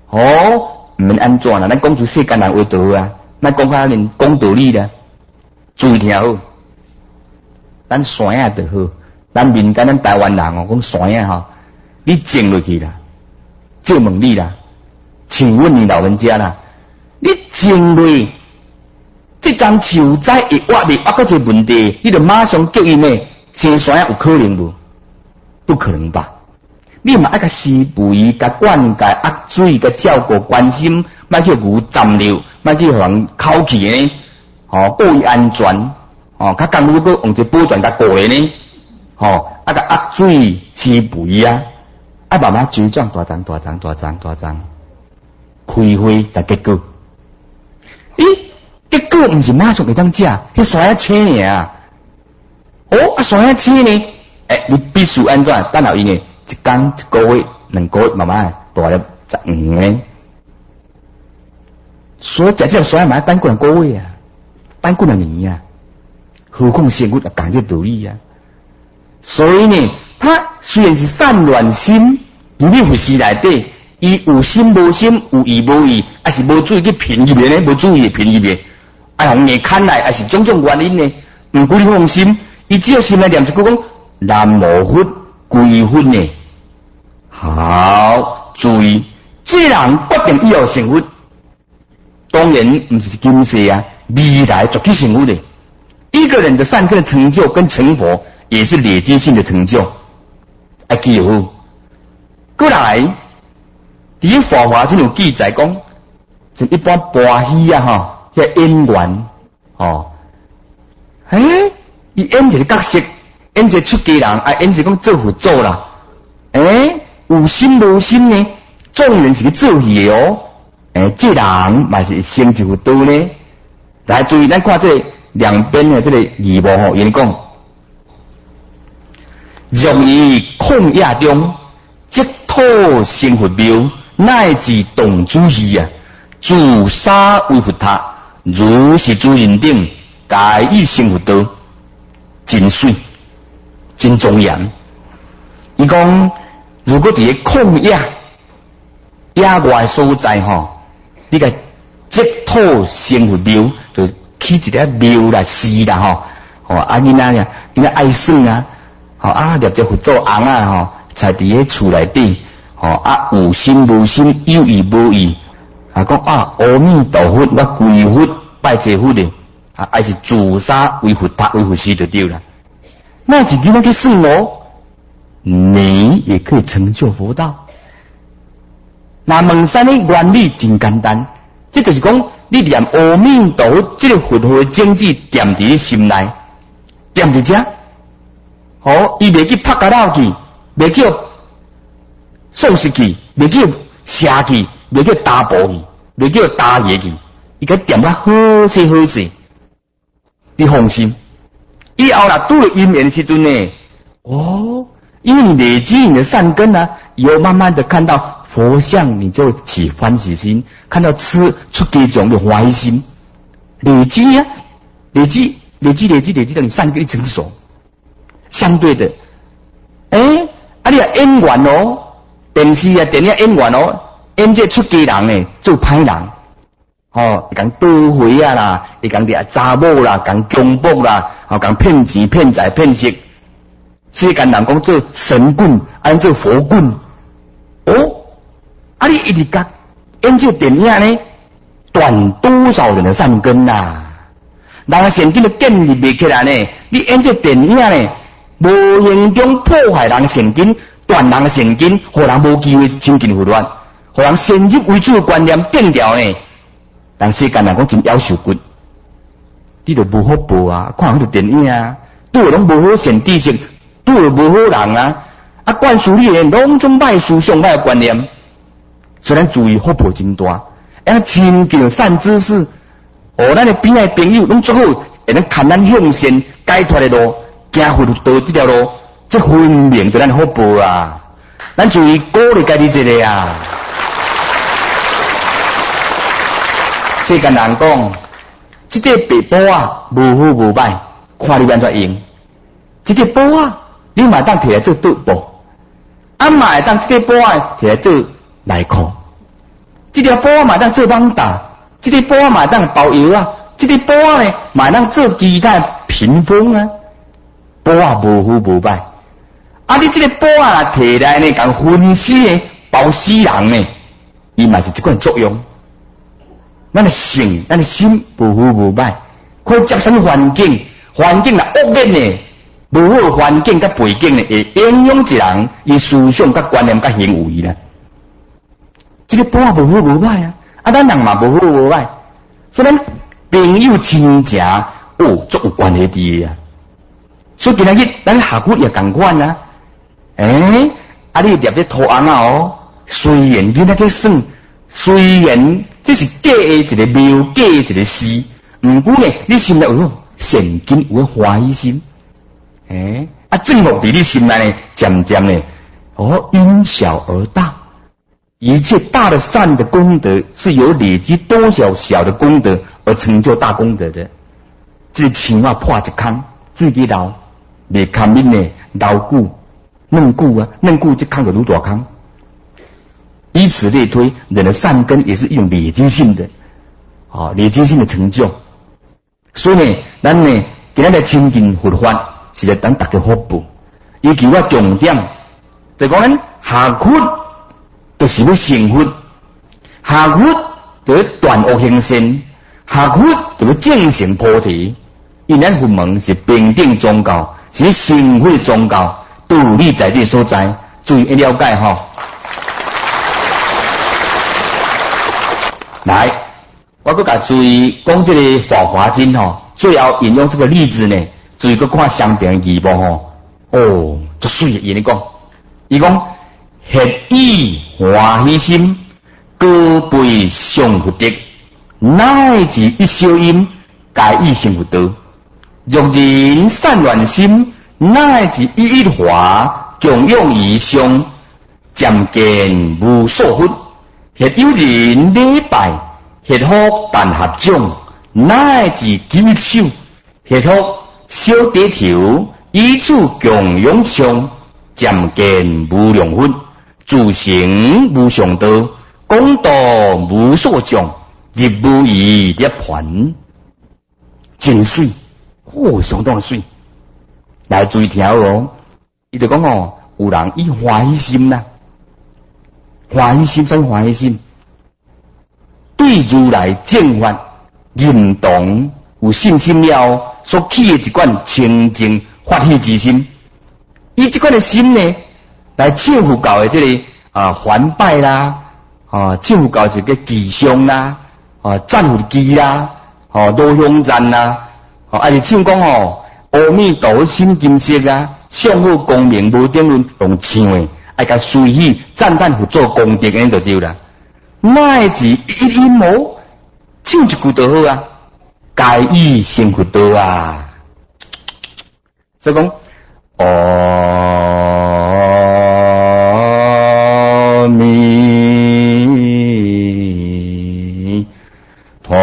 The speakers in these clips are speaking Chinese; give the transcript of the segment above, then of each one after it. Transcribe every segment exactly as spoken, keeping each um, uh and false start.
哦，唔免安怎啦？咱讲出世间人话就好啊，咱讲较连讲道理啦，注意听好。咱山啊就好，咱民间咱台湾人哦，讲山啊吼，你种落去啦，借问你啦，请问你老人家啦，你种落这张树栽会挖未挖到这问题，你就马上叫伊呢生山啊有可能无？不可能吧？你嘛爱甲施肥、甲灌溉、压水、甲照顾、关心，莫叫牛站尿，莫去互人口气呢，吼保伊安全，吼较干如果用一保全甲顾咧呢，吼啊甲压水、施肥啊，啊慢慢茁壮大长大长大长大长，开花才结果。咦？结果毋是马上会当食，迄山啊青尔。哦，啊山啊青呢？诶、欸，你必须安怎？等候伊呢？一天一个月、两个月，慢慢大了十五年。所以食这山嘛，等过两个月啊，等过两年啊，何况生活也讲这道理啊。所以呢，他虽然是散乱心，伫你回事内底，伊有心无心，有意无意，还是无注意去评入面呢？无注意评入面。啊，人硬看来，还是种种原因呢。毋过你放心，伊只要心内念一句讲南无佛归佛呢。好，注意，这人决定以后成佛，当然毋是今世啊，未来绝对成佛的。一个人的善根的成就跟成佛，也是累积性的成就。啊，记好。过来，伫《法华经》有记载讲，就一般欢喜啊，吼。迄演员哦，诶，伊演一个角色，演一个出家人，啊，演一个讲做佛祖啦，诶，有心无心呢？众人是去做戏哦，诶，这人嘛是成就佛道呢。来注意，咱看这两边的这个字幕吼，因讲，容易旷野中，即土生佛庙，乃至动主义啊，自杀为佛塔。如是诸人等，皆以成佛道，真水，真庄严。伊讲，如果伫个旷野、野外所在吼，你个积土成佛庙，就起一个庙啦、寺啦吼，吼啊囡仔呀，囡仔爱算啊，吼啊立只佛祖翁啊吼，才伫个厝内底，吼啊有心无心，有意无意。啊，讲啊，阿弥陀佛，我归佛拜这佛的，啊，还是自杀为佛塔为佛师就对了。那是囡仔去算哦，你也可以成就佛道。那问山的原理真简单，这就是讲，你念阿弥陀佛这个佛号的经济踮伫心内，踮伫遮，好，伊袂去拍甲闹去，袂去丧失去，袂去邪去。袂叫打步去，袂叫打野去，伊个点啊好势好势，你放心。以后啦，拄了因缘时阵呢，哦，因为你累积你的善根啊，以后慢慢的看到佛像，你就起欢喜心；看到吃出家种的欢喜心，累积啊，累积，累积，累积，累积到你善根一成熟。相对的，诶、欸，啊你啊演员哦，电视啊电影演员哦。演这出家人呢，做歹人，吼，会讲倒回啊啦，会讲掠查某啦，讲强暴啦，吼，讲骗钱、骗财、骗色。世间人讲做神棍，安做佛棍。哦，啊你一直讲演这电影呢，断多少人的善根呐、啊？人善根都建立袂起来呢。你演这电影呢，无形中破坏人善根，断人善根，互人无机会亲近佛法。互人先入为主的观念变掉呢，人世间人讲真夭寿骨，你就无好报啊！看迄个电影啊，拄了拢无好善知识，拄了无好人啊，啊灌输你的拢种歹思想、歹观念，所以咱注意好报真大，啊亲近善知识，哦，咱的边仔朋友拢足好，会能看咱向善解脱的路，行佛道这条路，这分明对咱好报啊！咱注意鼓励家己一个啊！世间人讲，这个白布啊，无好无歹，看你安怎用。这个布啊，你嘛当摕来做桌布，啊嘛会当这个布啊摕来做内裤。 这条布嘛当做网打，这个布嘛当包药啊，这个布呢嘛当做其他屏风啊，布啊无好无歹。啊，你这个布啊摕来呢，共分尸呢，包死人呢，伊嘛是这款作用。咱的性，咱的心无好无歹，可以接受环境，环境若恶劣呢，无好环境甲背景呢，会影响一人伊思想甲观念甲行为啦。这个布啊无好无歹啊，啊咱人嘛无好无歹，所以咱朋友亲情哦，足有关系伫啊。所以今仔日咱下骨也共款啊。诶，啊你立咧涂红啊哦，虽然你那个算，虽然这是假的一个庙，假的一个事，毋过呢，你心内有善根，有欢喜心，诶，啊正福伫你心内呢，渐渐呢，哦因小而大，一切大的善的功德是由累积多少小的功德而成就大功德的。这青蛙破一坑，水去流，袂堪面呢流久。嫩固啊，嫩固这坑就愈大坑。以此类推，人的善根也是一种累积性的，啊、哦，累积性的成就。所以呢，咱呢，今日来亲近佛法，是在等大家福报。尤其我重点，就讲咱下佛，就是要成佛；下佛就要断恶行善；下佛就要正成菩提。因咱佛门是平等宗教，是成佛的宗教。独立在这所在，注意要了解哈。来，我搁甲注意讲这个《法华经》吼，最后引用这个例子呢，注意搁看相平的义报吼。哦，足水的，伊咧讲，伊讲合以欢喜心，高倍上福德，乃至一小因，皆以成福道。若人善乱心。乃至一一华，共用以上，渐见无所获。或有人礼拜，或福但合掌，乃至举手，或福小低头，以此共用上，渐见无量分。自成无上道，功德无所障，入无余涅槃。真水，哦，相当水。来注意听哦，伊就讲哦，有人以欢喜心啦，欢喜心真欢喜心，对如来正法认同有信心了，所起的一款清净发喜之心，以这款的心呢，来庆福教的这个啊还拜啦，啊庆福教一个吉祥啦，啊赞福机啦，啊罗香赞啦，啊还是唱讲哦。阿弥陀心金色啊，上好光明无定论，用唱的，爱甲随喜赞叹佛做功德，安就对啦。乃至一音无，唱一句就好啊，皆以成佛道啊。所以讲，阿弥陀。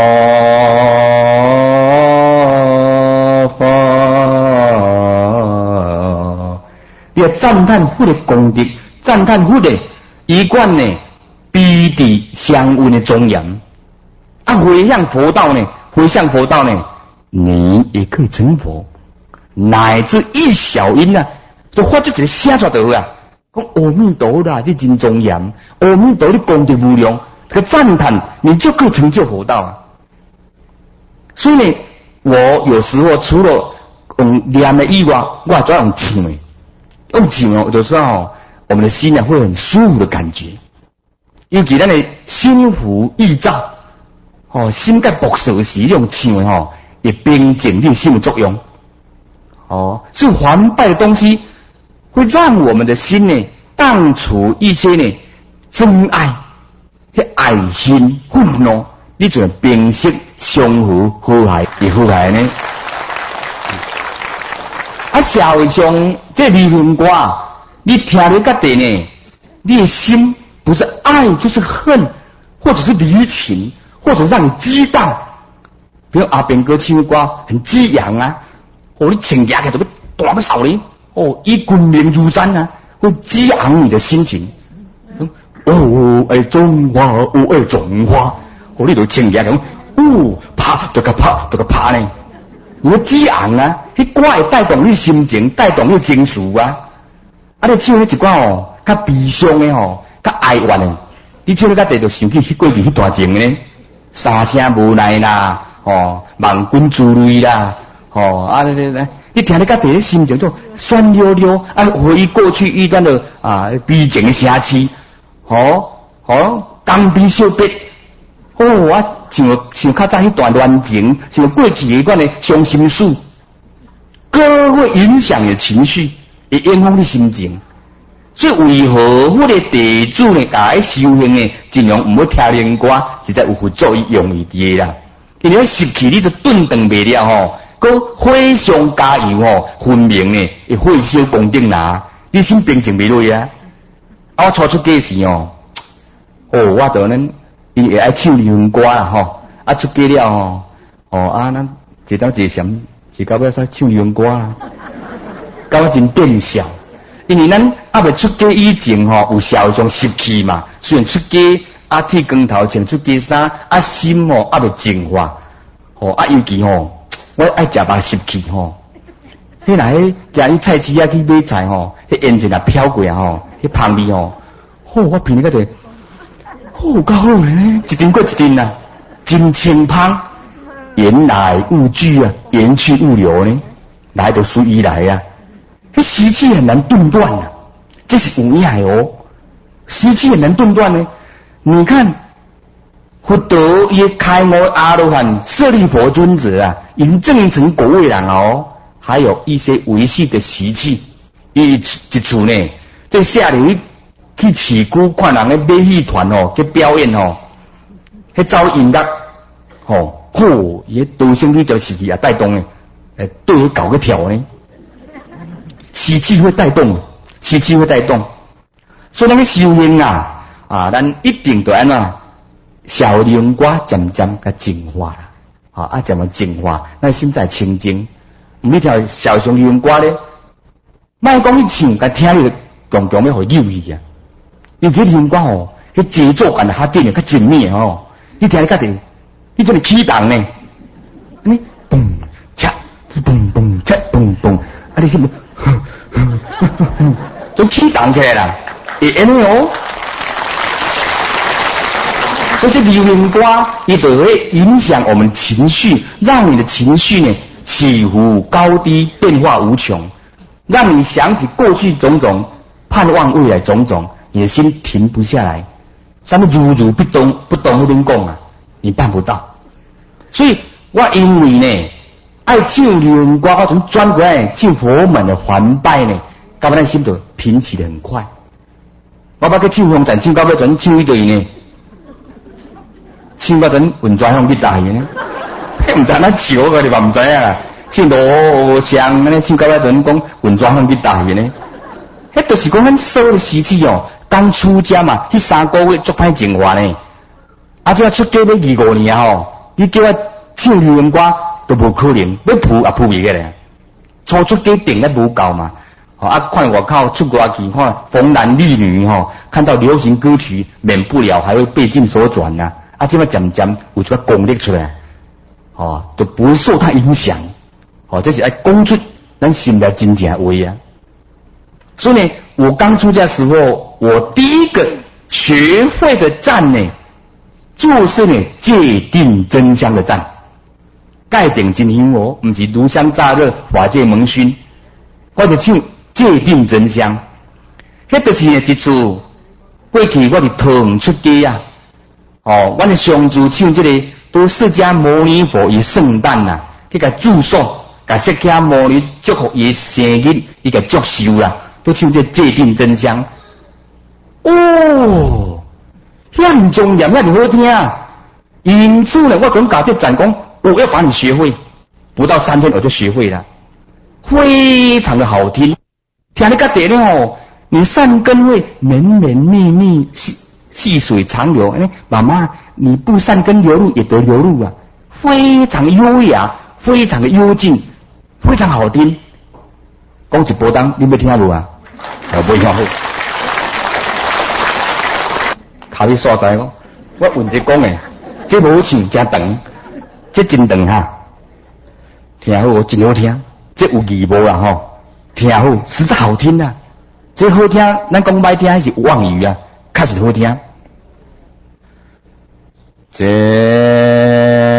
赞叹佛的功德，赞叹佛的一贯呢，彼地相温的庄严。啊，回向佛道呢，回向佛道呢，你也可以成佛，乃至一小因啊，都发出一个声出来啊，讲阿弥陀啦，你真庄严，阿弥陀你功德无量，这个赞叹你就可以成就佛道啊。所以呢，我有时候除了用念的以外，我还要用唱的。用唱哦，有时候我们的心呢会很舒服的感觉，尤其咱的心浮意躁，哦，心在薄涩时用唱的吼，也平静你心的作用，哦，所以还拜的东西会让我们的心呢荡除一切呢真爱、迄爱心、愤怒，你就平息、相互和諧，而和諧呢。啊，社会上这离婚歌，你听了个地呢，你的心不是爱就是恨，或者是离情，或者让你激荡。比如阿扁哥唱的歌很激昂啊，哦，你请牙给都被大不少哩，哦，以滚鸣如山啊，会激昂你的心情。 哦，哎，中华，哦，哎，中华，我你都请假讲，哦，啪，就个啪，就个啪呢。我激昂啊，迄歌会带动你心情，带动你情绪啊。啊，你唱迄一歌哦，较悲伤的吼，较哀怨的，你唱咧较地就想起迄过去迄段情呢，三声无奈啦，哦，望君之泪啦，哦，啊，你你你听咧较地咧心情就酸溜溜，啊，回忆过去遇到了啊悲情的城市，哦哦，江边小别。哦，啊，像像较早迄段恋情，像过去迄款的伤心事，歌会影响你的情绪，会影响你心情。所以为何我哋地主呢，甲迄修行呢，尽量唔好听灵歌，实在有副作用意伫啦。因为失去你都顿顿袂了吼，佮火上加油吼，分明呢会火烧宫顶啦，你心平静袂落啊。啊，我初出家时哦，哦，我就能。伊会爱唱流行歌啦吼，啊出家了吼，哦啊咱一到一禅，是到尾使唱流行歌啦，到尾真变笑，因为咱还未出家以前吼，有社会上习气嘛，虽然出家啊剃光头穿出家衫，啊心吼还未净化，吼啊尤其吼，我爱食肉习气吼，迄来迄行去菜市啊去买菜吼，迄烟尘啊飘过啊吼，迄香味吼，吼我闻个个。好够好呢，一阵过一阵啊，真清芳，言来物聚啊，言去物流呢，来就随意来啊。这习气很难顿断啊，这是有影的哦。习气很难顿断呢。你看，佛陀也开悟阿罗汉舍利佛尊者啊，已经证成果位了哦。还有一些维系的习气，一一处呢，这下流。去市区看人咧买戏团吼，去表演吼，去走音乐吼，嚯，伊多生女条时期也带动诶，诶，对伊搞个跳呢，习气会带动，习气会带动，所以咱个修行啊，啊，咱一定对安怎，小灵歌渐渐甲净化啦，啊，啊，渐渐净化，咱心在清净，毋去跳小上流行歌咧，莫讲去唱，甲听你强强要互扭去啊。尤其流行歌吼，迄节奏感较紧诶，较紧密吼。你听你家己，你做你起动呢？你嘣恰，嘣嘣恰，嘣嘣，啊你是不？总起动起来啦，会安尼哦。所以这流行歌，伊就会影响我们情绪，让你的情绪呢起伏高低，变化无穷，让你想起过去种种，盼望未来种种。你的心停不下来，什么如如不动不动那边讲啊，你办不到。所以我因为呢，爱唱流行歌，我从转过来唱佛门的环拜呢，到尾咱心就平起得很快。我把个唱风站唱到尾阵唱一堆呢，唱到阵运转向去大去呢，唔知哪笑我哋嘛唔知啊，唱罗像安尼唱到尾阵讲运转向去大去呢，迄就是讲咱所有的习气哦。刚出家嘛，迄三个月足歹净化呢。啊，这出家要二五年吼，你叫我唱流行歌都无可能，要扑也扑袂起来。初出家定得无够嘛。哦，啊，看外口出外去看逢男丽女吼，看到流行歌曲，免不了还会被尽所转呐、啊。啊，这么渐渐有一个功力出来，哦，都不会受它影响。哦，这是爱讲出咱心内真正话啊。所以呢，我刚出家时候，我第一个学会的赞呢，就是呢戒定真香的赞。戒定真香哦，不是炉香乍热，法界蒙熏，我就唱戒定真香。迄就是呢一次，过去我是桃园出家啊，哦，我的上主唱这个都释迦牟尼佛伊圣诞呐、啊，去甲祝寿，甲释迦牟尼祝福伊生日，伊甲祝寿啦。都唱这戒定真香，哦，遐庄严，遐好听。因此呢，我跟教这赞讲，我要把你学会，不到三天我就学会了，非常的好听。听你个点哦，你善根会绵绵密密，细细水长流。哎，妈妈，你不善根流露也得流露啊，非常优雅，非常的幽静，非常好听。讲一波当，你要听无啊？我不要好。 头迄所在哦，我问者讲诶，这无唱真长，这真长哈，听好真好听，这有义无啊吼，听好实在好听啊，这好听，咱讲歹听还是妄语啊，确实好听。这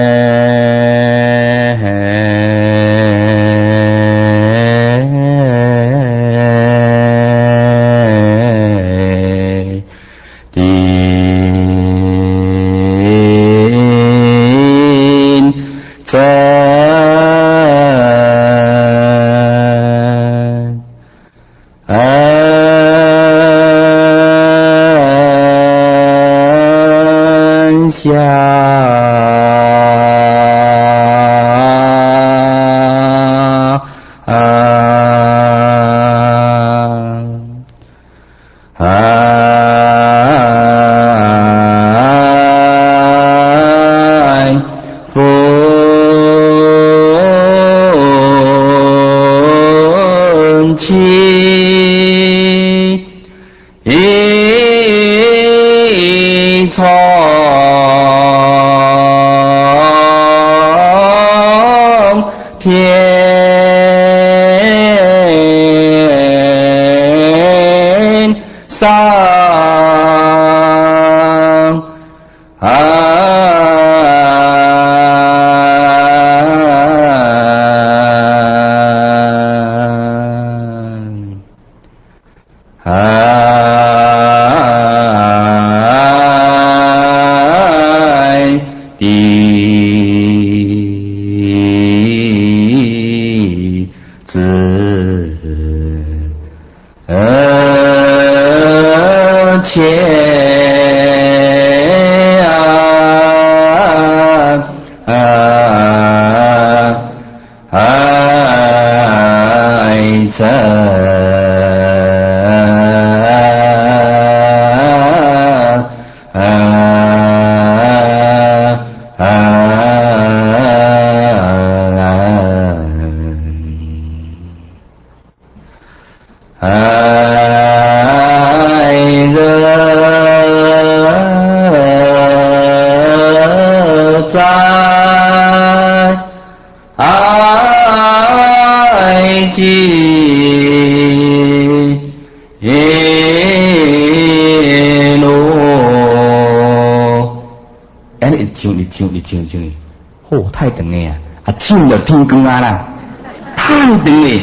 唱唱，哦，太长了啊！啊，唱就天光啊啦，太长了。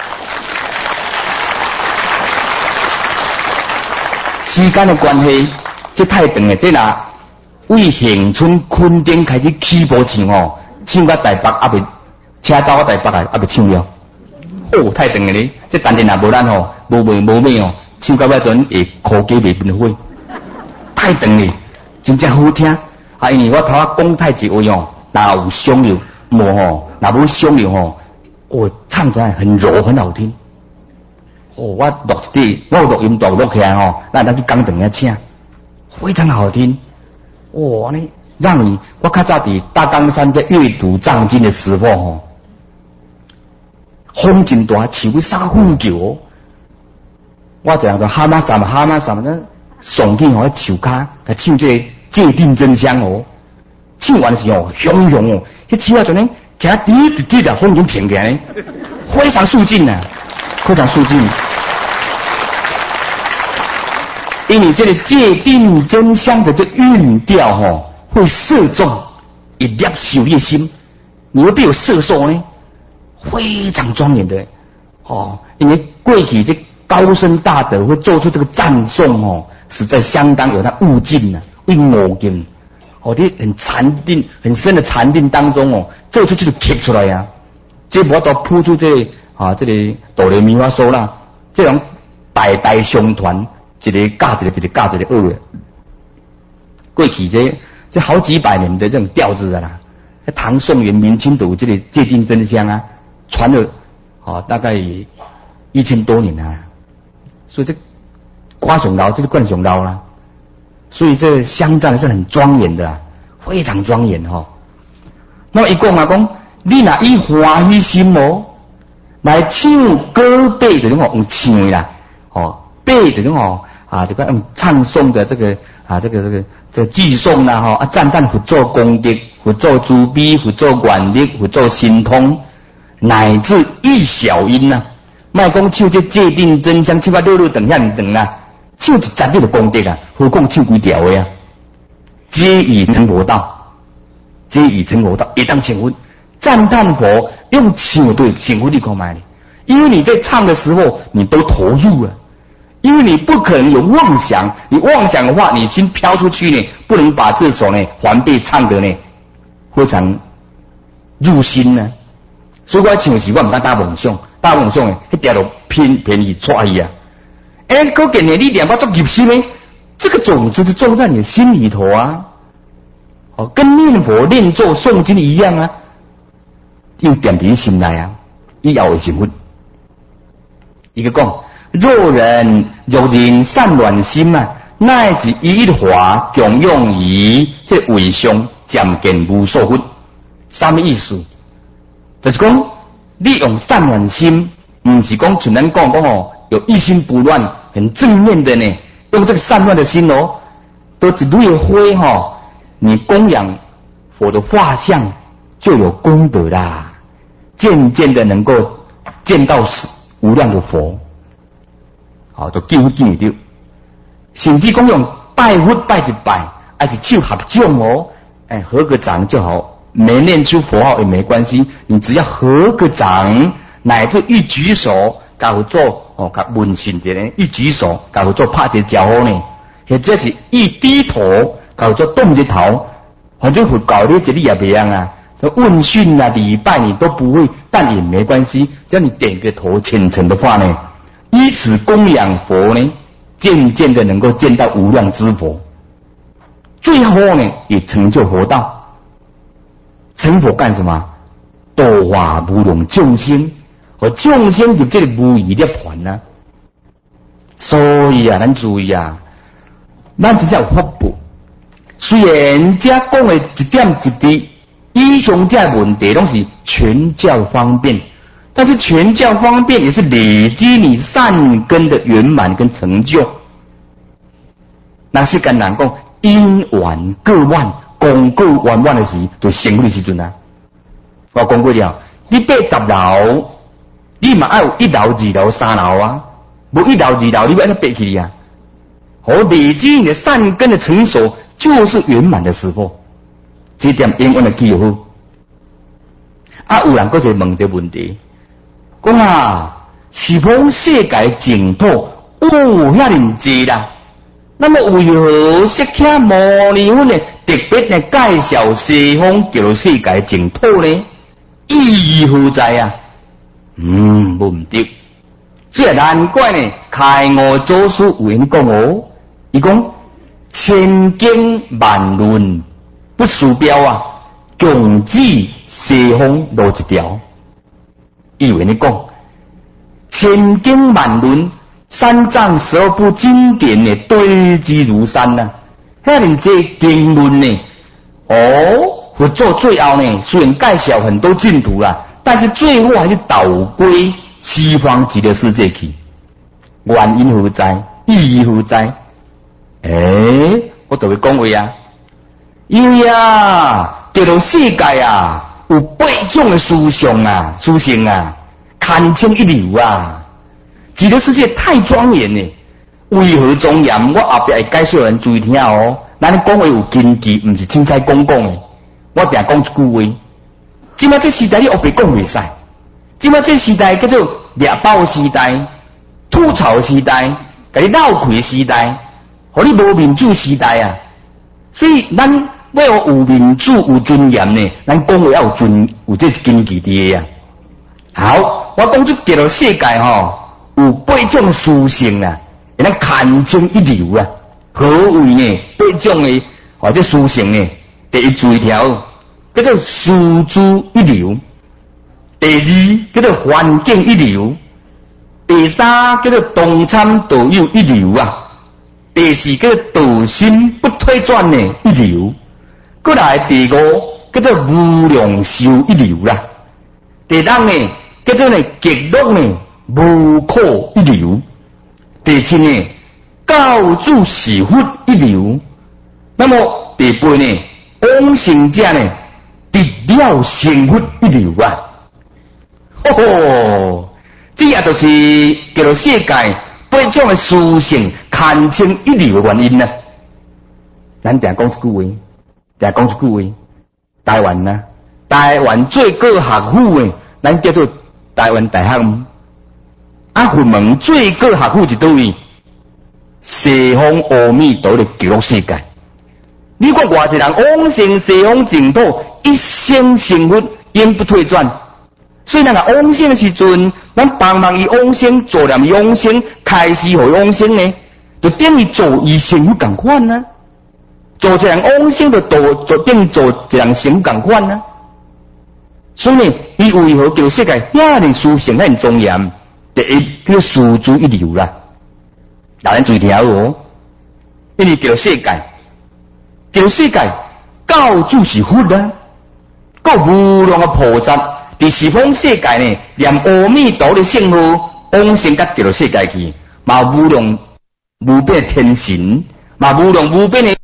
时间的关系，这太长了。这若为恒春垦丁开始起步唱哦，唱到台北还未，车走到台北来还未唱了。哦，太长了咧！这当然也无咱吼，无袂无咩哦，唱到尾阵会苦鸡袂分火，太长了，真正好听。啊，因为我头仔讲太一位哦，哪有伤了，无吼，哪无伤了吼，我唱出来很柔，很好听。哦，我录一滴，我录音录录起来吼，咱咱去工厂遐请，非常好听。哇呢，让你我较早伫大冈山在阅读藏经的时候吼，风真大，树三虎桥。我这样说哈马什么哈马什么呢？上去吼树骹，甲唱这个。界定真香哦，唱完时哦，雄雄哦，迄起啊阵呢，其他滴滴滴的风已经停起来，非常肃静呐，非常肃静。因为这个界定真香的这韵调吼，会射中一粒小叶心，你会被有射受呢，非常庄严的哦。因为过去这高僧大德会做出这个赞颂哦，实在相当有它悟境呐。为悟境，哦，你很禅定、很深的禅定当中哦，做出这个刻出来呀、啊。这我都铺出这个、啊，这个哆来咪发嗦啦，这种代代相传，一个教一个，一个教一个学的。过去这这好几百年的这种调子的啦，唐宋元明清都有这个界定真香啊，传了啊大概一千多年啊，所以这瓜上老，这是冠上老啦。所以这个香赞是很庄严的、啊，非常庄严哈、哦。那么一讲啊讲，你若以欢喜心哦来唱歌背的种哦，用唱的啦，哦背的种哦啊，这个用唱诵的这个啊，这个这个这寄诵啦吼，啊赞叹佛做功德，佛做慈悲，佛做愿力，佛做心通，乃至一小音呐、啊，莫讲唱这界定真相，七八六六等遐尼长啦，唱一十日就功德啊，何况唱几条的啊？皆已成佛道，皆已成佛道，也当成佛。赞叹佛用唱对成佛你看卖，因为你在唱的时候，你都投入了。因为你不可能有妄想，你妄想的话，你心飘出去呢，不能把这首呢还被唱得呢非常入心呢。所以我唱时我唔敢打妄想，打妄想呢，一条路偏偏去抓伊啊！哎，嗰件呢，你两把做入心呢，这个种子是种在你的心里头啊。哦，跟念佛、念咒、诵经一样啊，要点伫心内啊，以后会成佛。一个讲。若人若人善乱心啊，乃至一华共用于这为上，渐见无所分。什么意思？就是讲，你用善乱心，唔是讲像咱讲讲哦，有一心不乱，很正面的呢。用这个善乱的心哦，都一类灰哈，你供养佛的画像就有功德啦，渐渐的能够见到无量的佛。好，就救见到，甚至讲用拜佛拜一拜，还是手合掌哦，哎，合个掌就好，没念出佛号也没关系，你只要合个掌，乃至一举手，搞做哦，搞问心的呢，一举手搞做拍一招呼呢，或者是一低头搞做动一头，反正佛搞你这里也别样啊，说问讯啊、礼拜你都不会，但也没关系，只要你点个头虔诚的话呢。依此供养佛呢，渐渐的能够见到无量之佛，最后呢也成就佛道。成佛干什么？度化无量众生，和众生入这个无余涅槃呢。所以啊，咱注意啊，咱真正有福报。虽然这讲的一点一滴，以上这问题拢是全教方便。但是全教方便也是累积你善根的圆满跟成就。那是跟人讲因缘各万，功各圆满的时，就成佛的时阵啊。我讲过了，你八十楼，你嘛要有一楼、二楼、三楼啊，无一楼、二楼，你要安怎爬起啊？好，累积你的善根的成熟，就是圆满的时候。这点永远的记好。啊，有人搁在问这个问题。讲啊，是否世界净土有遐尼济啦？那么为何释迦牟尼佛呢特别来介绍西方叫世界净土呢？意义何在啊？嗯，无唔对，这难怪呢。开悟祖师有人讲哦，伊讲千经万论不输标啊，共指西方路一条。以为你讲千经万论，三藏十二部经典呢堆积如山呐、啊。遐尼这经论呢，哦，佛做最后呢，虽然介绍很多净土啦，但是最后还是导归西方极乐世界去。原因何在？意义何在？诶，我就会讲话啊，因为啊，这个世界啊。有八种的思想啊，思想啊，堪称一流啊！极乐世界太庄严了，为何庄严？我后壁会介绍人注意听哦。咱讲话有根基，唔是凊彩讲讲的。我定讲一句话：，即摆这时代你后壁讲袂使，即摆这时代叫做掠包时代、吐槽时代、甲你闹开时代，互你无民主时代啊！所以咱。要有民主有尊严呢，咱讲话要有尊有这根基的啊。好，我讲这第二世界吼、哦，有八种属性啊，咱堪称一流啊。何为呢？八种的或者属性呢？第一注意条叫做殊诸一流，第二叫做环境一流，第三叫做同参道友一流啊，第四叫做道心不退转呢一流。过来第五叫做无量寿一流啦，第六呢叫做呢极乐呢无苦一流，第七呢教主是佛一流。那么第八呢，往生者呢得了成佛一流啊！哦吼，这也就是叫做世界八种的殊胜堪称一流的原因啊！咱定讲一句话，定讲一句话，台湾啊，台湾最高学府的，咱叫做台湾大学。啊，佛门最高学府是叨位？西方阿弥陀的极乐世界。你看偌一人往生西方净土，一生成佛，永不退转。所以咱啊往生的时阵，咱帮忙伊往生，做念伊往生，开始互伊往生呢，就等于做伊成佛共款啊。做一人往生就做就等于做一人成佛共款啊。所以呢，伊为何叫世界遐尼殊胜、遐尼庄严？第一，叫殊诸一流啦。大家注意听哦，因为叫世界。叫世界教主是佛啊，个无量的菩萨伫十方世界呢，念阿弥陀的圣号，往生到极乐世界去，嘛无量无边的天神，嘛无量无边的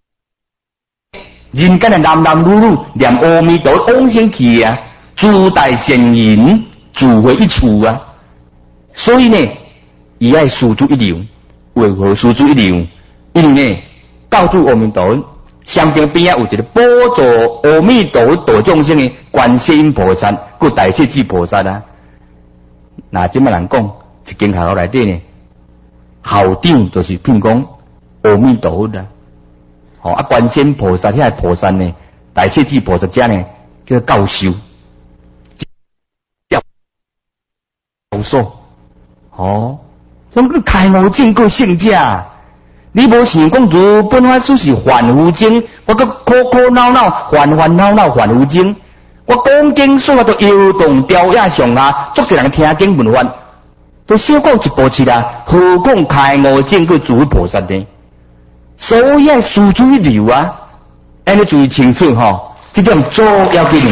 人间的男男女女，念阿弥陀往生去啊，自带善人，自会一处啊。所以呢，伊爱殊诸一流。为何殊诸一流？因为呢，教主阿弥陀。相边边有一个帮助阿弥陀度众生的观世音菩萨，佮大势至菩萨啊。那即么人讲，一间学校内底呢，校长就是譬如讲阿弥陀佛啦。哦，啊，观世音菩萨遐菩萨呢，大势至菩萨者呢，叫教授、教授。哦，怎么开悟证过圣者？你无想讲如本法师是凡夫精，我搁苦苦恼恼、烦烦恼恼、凡夫精。我讲经说话都摇动雕压上下，足一人听经闻法，都小讲一步去啦。何况开悟证过诸位菩萨呢？所以要殊诸一流啊！安尼注意清楚吼，这点最要紧。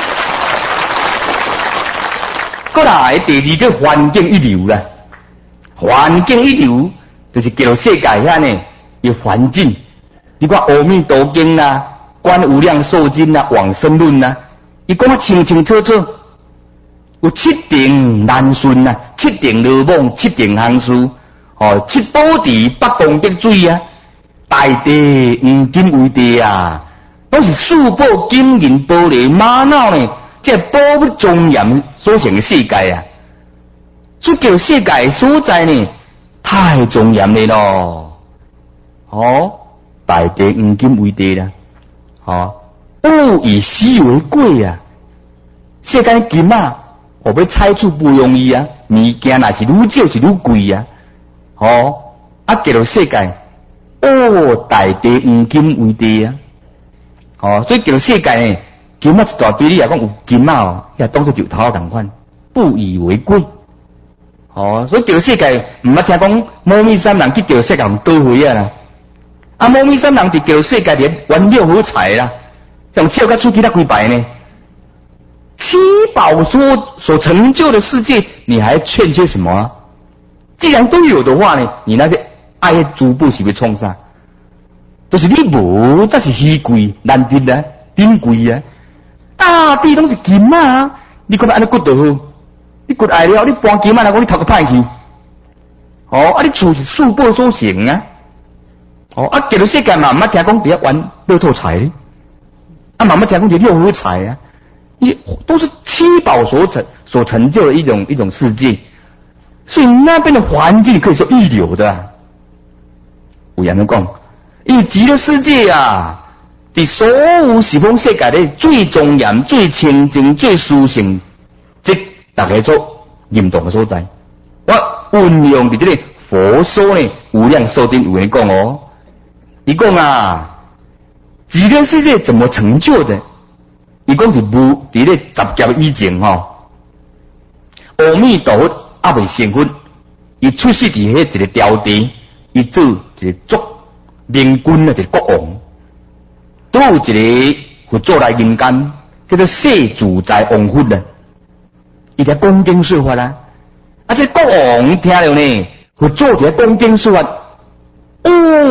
过来第二个环境一流啦，环境一流。就是叫世界遐呢，有环境。你看《阿弥陀经》啦，《观无量寿经》啦，《往生论》啦，伊讲啊清清楚楚，有七定难顺啊，七定罗网，七定行事，哦，七宝地八功德水啊，大地黄金为地啊，都是四宝金银玻璃玛瑙呢，这宝物庄严所成的世界啊，所以叫世界所在呢。太庄严了咯！哦，大地黄金为地啦，哦，物以稀为贵啊！世间金啊，我要采取不容易啊，物件若是愈少是愈贵啊！哦，啊，叫做世界，哦，大地黄金为地啊！哦，所以叫做世界呢，金啊一大堆，你也讲有金啊哦，也当作石头同款，不以为贵。哦，所以钓世界唔捌听讲猫咪三人去钓世界唔倒回啊啦！啊，猫咪三人伫钓世界的原料好彩啦，用笑甲出去那几百呢？七宝所所成就的世界，你还欠缺什么啊？既然都有的话呢，你那些爱的珠宝是要创啥？就是你无，这是稀贵难得啊，珍贵啊！大地拢是金啊，你看安尼骨头好。你骨爱了，你搬金啊，来讲你头壳歹去。哦，啊，你厝是四宝所成啊。哦，啊，极乐世界嘛，毋捌听讲比较玩六透彩，啊，嘛毋捌听讲就六合彩啊。你都是七宝所成所成就的一种一种世界，所以那边的环境可以说一流的、啊。有人讲，因为极乐世界啊，伫所有十方世界里最庄严、最清净、最殊胜，即。大家做认同的所在，我运用伫这个佛说呢无量寿经有人讲哦，伊讲啊，极乐世界怎么成就的？伊讲是无伫咧十劫以前吼、哦，阿弥陀佛还未成佛，伊出世伫迄一个朝地，伊做一个足明君啊，一个国王，都有一个佛祖来人间，叫做世自在王佛啊。伊在讲经说法啦，啊，这国王听了呢，佛祖在讲经说法，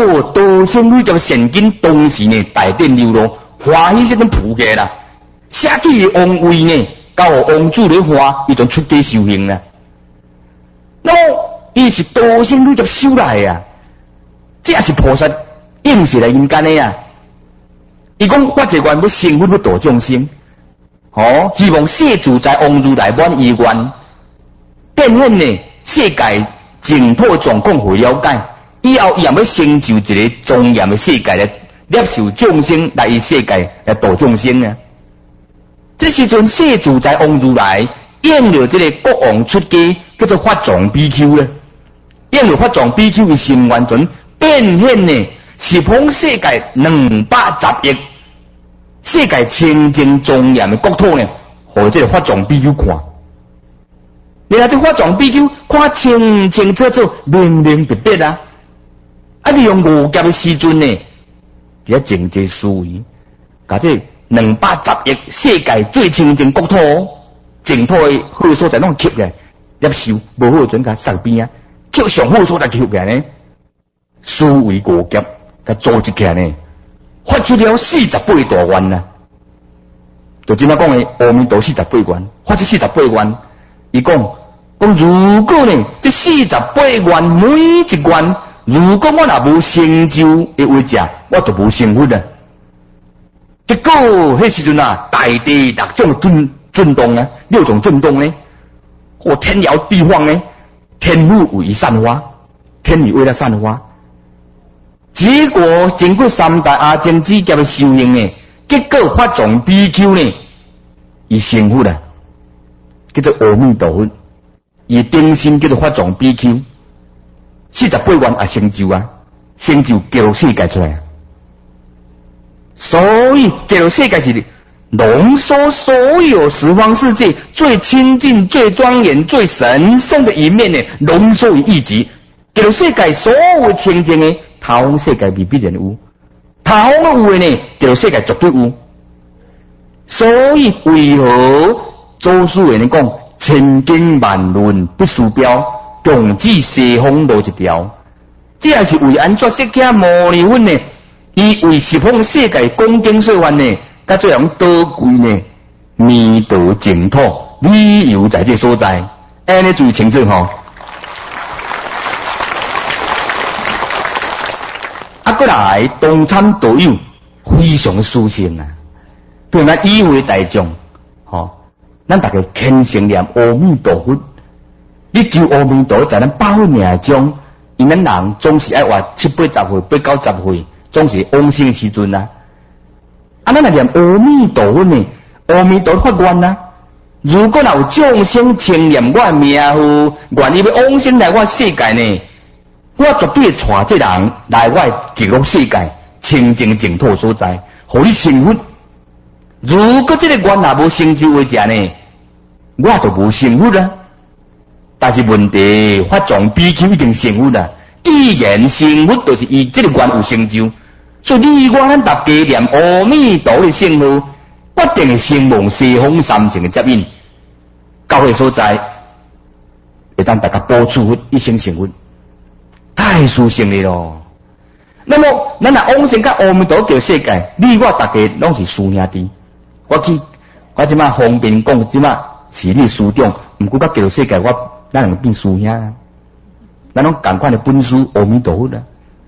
果道生会将现金当时呢大殿流露，欢喜这种扑起啦，下起王位呢，交王主来欢，伊就出家修行啦。那么伊是道生会接收来啊，这也是菩萨应是来人间的啊。伊讲发这愿要成佛要度众生，哦，希望世自在王如来满意愿，变现呢世界净土状况会了解。以后伊也要成就一个庄严的世界来接受众生来以世界来度众生啊！这时阵世自在王如来应了这个国王出家，叫做法藏比丘咧。应了法藏比丘的心愿阵变现呢，十方世界两百十亿世界清净庄严的国土呢，互这个法藏比丘看。你看这法藏比丘看清清楚楚、明明白白啊！啊！利用五劫的时阵呢，伫遐静坐思维，甲这两百十亿世界最清净国土、净土的好所在，拢吸起来接受，无好阵甲塞边啊，吸上好所在吸起来呢，思维五劫甲组织起来呢，发出了四十八大愿啊！就今仔讲的阿弥陀四十八愿，发出四十八愿，伊讲讲如果呢，这四十八愿每一愿。如果我若无成就的话，者我就无成佛啊。结果迄时阵啊，大地六种震震动啊，六种震动呢，或天摇地晃呢，天雨为散花，天雨为了散花。结果经过三大阿僧祇劫的修行呢，结果法藏比丘呢，伊成佛啦，叫做阿弥陀佛，伊定心叫做法藏比丘。四十八愿也成就啊，成就极乐世界出来。所以极乐世界是浓缩所有十方世界最亲近、最庄严、最神圣的一面呢，浓缩于一集。极乐世界所有清净的，他方世界未必然有，他方有的呢，极乐世界绝对有。所以为何祖师爷讲千经万论不输标？共指西方路一条，这也是为安怎释迦牟尼佛呢？伊为十方世界恭敬说法呢，甲这样多贵呢，弥陀净土理由在这所在，安尼注意清楚吼。啊，过来东参道友非常殊胜啊！比如咱以为大众，吼，咱大家虔诚念阿弥陀佛。你求阿弥陀在咱百岁命中，因咱人总是爱活七八十岁、八九十岁，总是往生时阵啊。啊，咱来念阿弥陀佛呢，阿弥陀佛发愿啊。如果若有众生称念我名号，愿意要往生来我世界呢，我绝对带这人来我极乐世界清净净土所在，互你成佛。如果这个愿也无成就为者呢，我就无成佛啦。但是问题，法藏比丘已经成佛啦。既然成佛，就是伊这个愿有成就，所以你我咱大家念阿弥陀的圣号，必定会成蒙西方三乘的接引。到迄所在，会当大家保持佛一生成佛，太殊胜了咯。那么，咱若往生到阿弥陀叫世界，你我大家拢是师兄弟。我去，我即马方便讲，即马是你师长，毋过到叫世界我。咱能变师兄啊！咱拢共款的本师阿弥陀佛啦。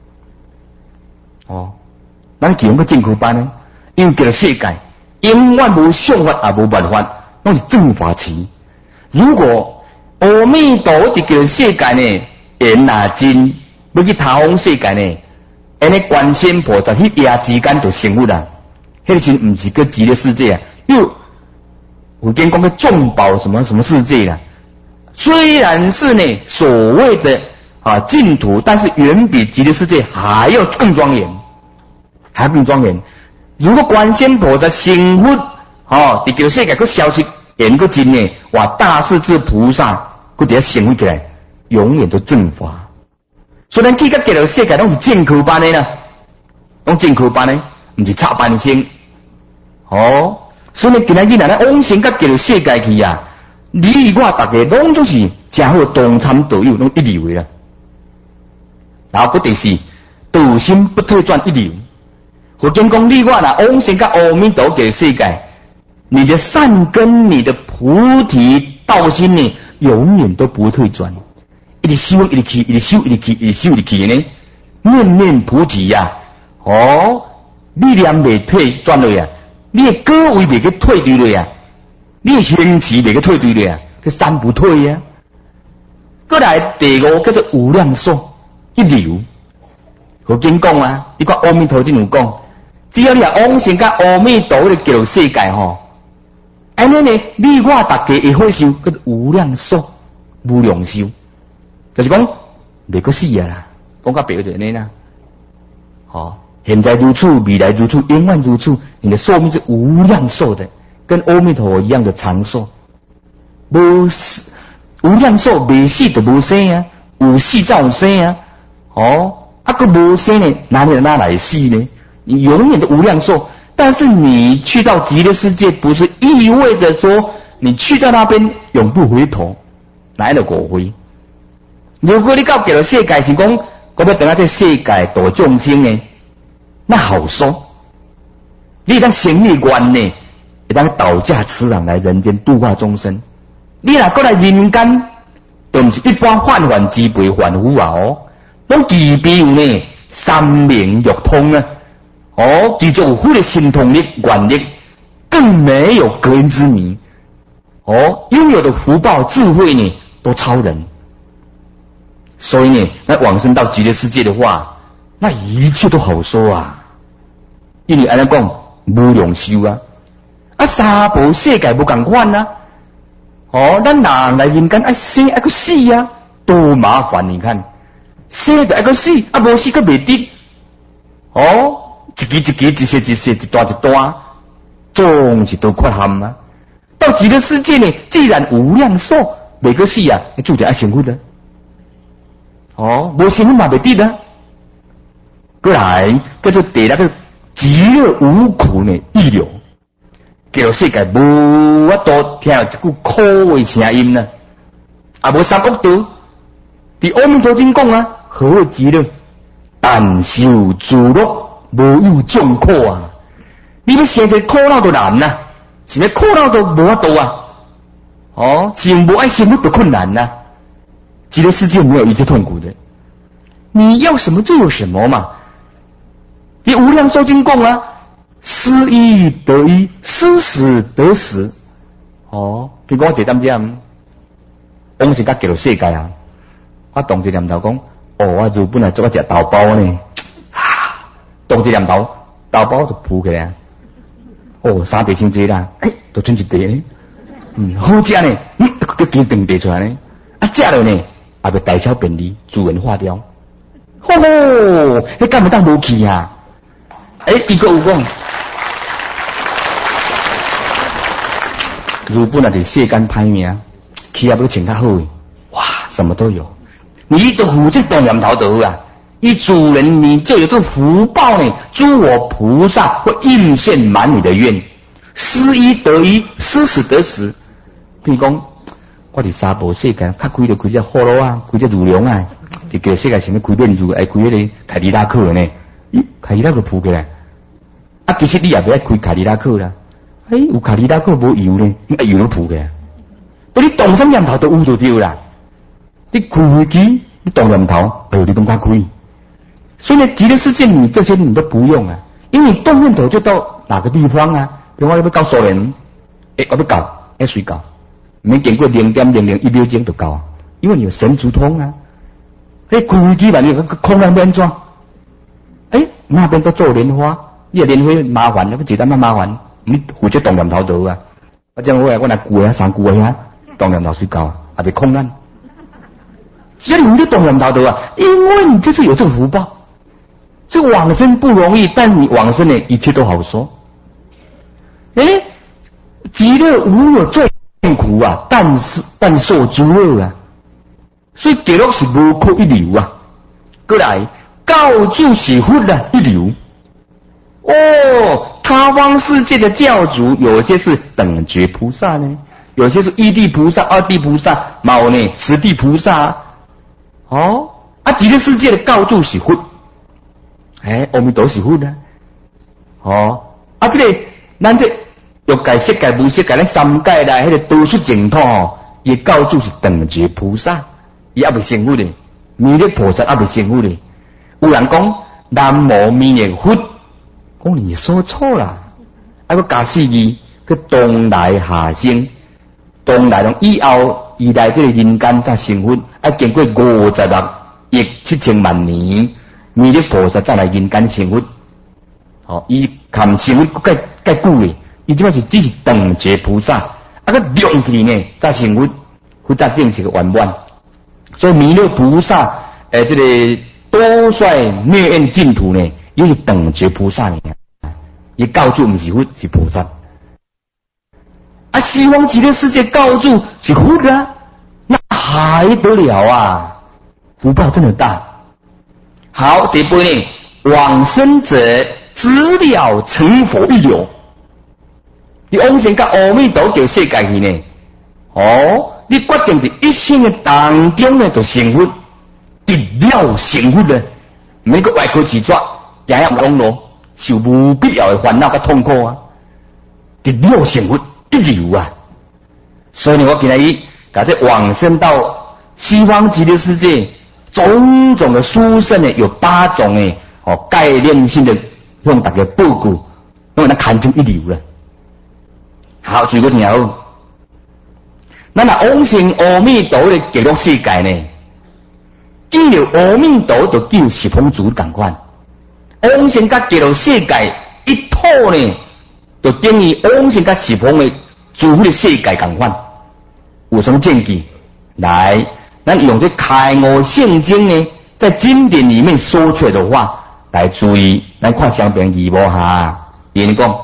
哦，咱其中个正确班呢，因为这个世界永远无想法也无办法，拢是正法持。如果阿弥陀佛伫这个世界呢，缘若真要去他方世界呢，安尼观世音菩萨迄夜之间就成佛啦。迄个真毋是个极乐世界啊，又有间讲个众宝什么什么世界啦。虽然是呢所谓的啊净土，但是远比极乐世界还要更庄严，还更庄严。如果观世音菩萨成佛，哦，伫极乐世界佫消失，缘佫真呢，哇！大势至菩萨佫伫遐成佛起来，永远都正法。虽然去到极乐世界拢是正科班的啦，拢正科班的，毋是插班生。哦，所以今仔日咱往生到极乐世界去啊！你我大家拢总是真好同参道友，拢一流的啦。然后佫第四， 道心不退转一流。佛经讲你我啦，往生到阿弥陀佛世界，你的善根、你的菩提道心呢，永远都不会退转。一直修，一直去，一直修，一直去，一直修，一直去呢，念念菩提呀、啊，哦，力量未退转落呀，你的果位未去退掉了呀，你的行持未去退掉了呀，佢三不退呀。过来第五叫做无量寿一流。佛经讲啊，你看阿弥陀经有讲，只要你啊往生到阿弥陀的极乐世界吼，安尼呢，你我大家会好修，叫做无量寿、无量寿，就是讲未过死啊啦，讲较白就安尼啦。好，现在如此，未来如此，永远如此，你的寿命是无量寿的，跟阿弥陀佛一样的长寿。无死无量寿，未死就无生啊，有死才有生啊。哦。啊，个无生呢，哪里哪来死呢？你永远的无量寿，但是你去到极乐世界，不是意味着说你去到那边永不回头，哪有果回？如果你到极乐世界是讲，我要等下这世界度众生呢，那好说。你当行业观呢，会当倒驾慈航来人间度化众生。你若过来人间，就不是一般泛泛之辈凡夫啊哦。拢具备有呢三明六通啊，哦，具足有富的心通力、愿力，更没有隔音之谜，哦，拥有的福报、智慧呢，都超人。所以呢，那往生到极乐世界的话，那一切都好说啊，因为安尼讲无量寿啊，啊三宝世界不共款啊，哦，咱人来人间爱生爱个死啊，多麻烦，你看。生就爱个死，啊无死个未得，哦，一支一支，一些一些，一段一段，总是都缺陷啊。到极乐世界呢，既然无量寿，未个死啊，注定爱幸福的，哦，无幸福嘛未得的。过来叫做第那个极乐无苦呢意流，极乐世界无法度听到一句苦的声音呢，啊无三恶道。伫阿弥陀经讲啊，何谓极乐？但受诸乐，无有众苦啊！你要生这苦恼都难呐、啊，是要苦恼都无法度啊！哦，是用无爱幸福的困难呐、啊。极乐世界没有一切痛苦的，你要什么就有什么嘛。你无量寿经讲啊，失一得一，失时得时。哦，譬如讲我一点点，往是甲极乐世界啊。我动一念头讲，哦，我如本来做我食豆包呢，啊，动一念头，豆包就浮起来，哦，三地伤济啦，哎，都剩一地呢，嗯，好食呢，嗯，佮几顿地出来呢，啊，食了呢，也袂大小便利，自然化掉，吼、哦，迄干袂当无去啊？哎，伊个有讲，如本来是世间歹命，去啊要穿较好诶，哇，什么都有。你都有这动念头得啊！一主人，你就有这福报呢。诸我菩萨会应现满你的愿，失一得一，失时得时。譬如讲，我伫三宝世界，较开就开只火炉啊，开只如龙啊，伫个世界想要开面如，爱开迄个凯迪拉克呢，咦，凯迪拉克浮起来。啊，其实你也不爱开凯迪拉克啦，哎，有凯迪拉克无油呢，啊油都浮起来。不你动什么念头都有就对啦。你开飞机，你动念头，哎呦，你都敢开。所以呢，极乐世界你这些你都不用啊，因为你动念头就到哪个地方啊？比如我要到苏联，哎，我要到，哎，谁到？没经过零点零零一秒钟就到啊，因为你有神足通啊。哎，开飞机吧，你个空难安怎？哎，那边都做莲花，你个莲花麻烦，那个简单嘛麻烦，你负责动念头得啊。我讲我我来顾啊，三顾啊，动念头睡觉啊，还别空难。只要你就动念头得啊，因为你就是有这个福报，所以往生不容易，但你往生呢，一切都好说。哎，极乐无有最苦啊，但是但受诸乐啊，所以极乐是无可一流啊。过来，教主是佛啊一流。哦，他方世界的教主，有些是等觉菩萨呢，有些是一地菩萨、二地菩萨、某呢十地菩萨啊。哦，啊，极乐世界的教主是佛， 哎，阿弥陀是佛啊，哦，啊，这个咱这欲界、色界、无色界，咱三界内迄个都出净土哦，伊教主是等觉菩萨，伊还未成佛咧，弥勒菩萨还未成佛咧。有人讲南无弥勒佛，讲你说错啦，啊，佮加四字，佮东来下生，东来从以后，伊来这个人间才成佛，啊，经过五十六亿七千万年，弥勒菩萨才来人间成佛。哦，伊含成佛佮介介久咧，伊即摆是只是等觉菩萨，啊，佮量起呢才成佛，佛才正式圆满。所以弥勒菩萨，诶、呃，这个多帅妙眼净土呢，也是等觉菩萨呢，伊教主毋是佛，是菩萨。啊，西方极乐世界教主是佛啊，那还得了啊？福报真的大。好，第八呢，往生者只了成佛一流。你往生到阿弥陀佛世界去呢？哦，你决定在一生的当中呢，就成佛，得了成佛了，免个外科自抓，也也讲咯，受无必要的烦恼甲痛苦啊，得了成佛一流啊！所以呢，我今日把这往生到西方极乐世界种种的殊胜呢，有八种呢哦概念性的向大家报告，因为咱看成一流了。好，最后听好。咱若往生阿弥陀的极乐世界呢，见到阿弥陀就叫十方主同款。往生甲极乐世界一套呢，就等于往生甲十方的主的世界同款。有什么见解？来，咱用这开悟圣经呢，在经典里面说出来的话来注意，咱看上边字幕哈，言讲。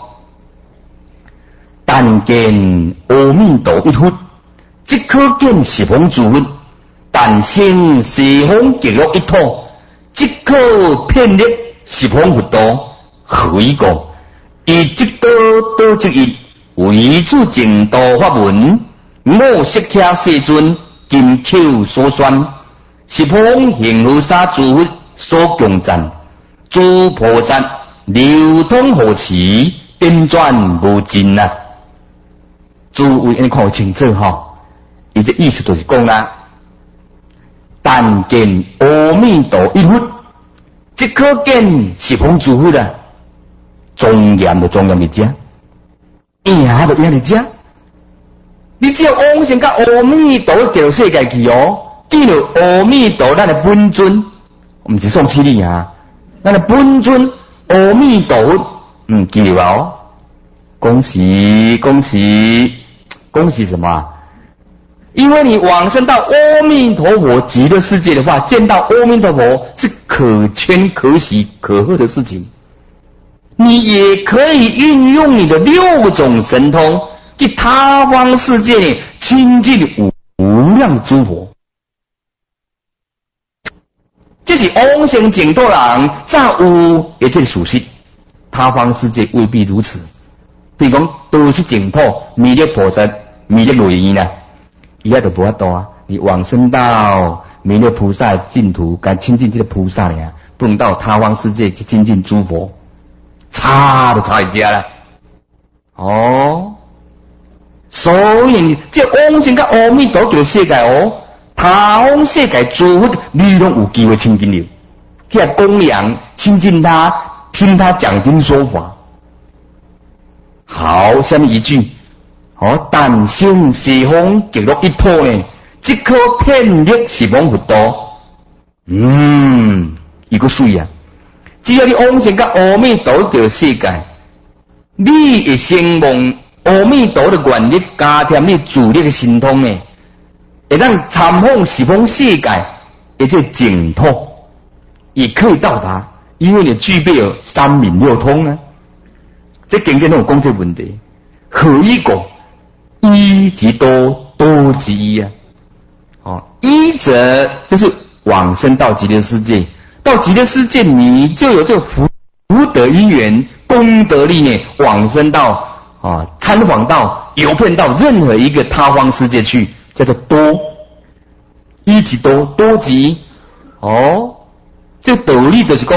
但见阿弥陀一佛，即可见十方诸佛；但生十方极乐一土，即可遍历十方佛道。何以讲？以即道道即义，为此净土法门，我释迦世尊金口所宣，十方行菩萨诸佛所共赞，诸菩萨流通何时，点转无尽啊！诸位，你看清楚哈，伊这意思就是讲啦，但见阿弥陀一佛，即可见十方诸佛啦。庄严就庄严伫遮，赢就赢伫遮。你只要往生到阿弥陀极乐世界去哦，见到阿弥陀咱的本尊，毋是送起你啊，咱的本尊阿弥陀佛，嗯，记住哦，恭喜恭喜！恭喜什么啊？因为你往生到阿弥陀佛极乐世界的话，见到阿弥陀佛是可谦可喜可贺的事情。你也可以运用你的六种神通，去他方世界里亲近无无量诸佛。这是往生净土人才有的这个属性，他方世界未必如此。比如讲，都是净土弥勒菩萨。弥勒瑞呢，伊也就无法度啊！你往生到弥勒菩萨净土，敢亲近这个菩萨呢，不能到他方世界去亲近诸佛，差都差一家了。哦，所以你这往生到阿弥陀佛世界哦，他方世界诸佛你拢有机会亲近了，去来供养亲近他，听他讲经说法。好，下面一句。哦，但生十方极乐一土呢，即可遍历十方佛道。嗯，一个水啊！只要你往生到阿弥陀佛世界，你会先望阿弥陀的愿力加添你自力的神通呢，会让参访十方世界，而且净土也可以到达，因为你具备了三明六通啊。这经典都有讲这问题，何以讲？一即多，多即一啊！哦，一者就是往生到极乐世界，到极乐世界你就有这个福福德因缘、功德力呢，往生到啊参访到、游遍到任何一个他方世界去，叫做多。一即多，多即一。哦，这道理就是讲，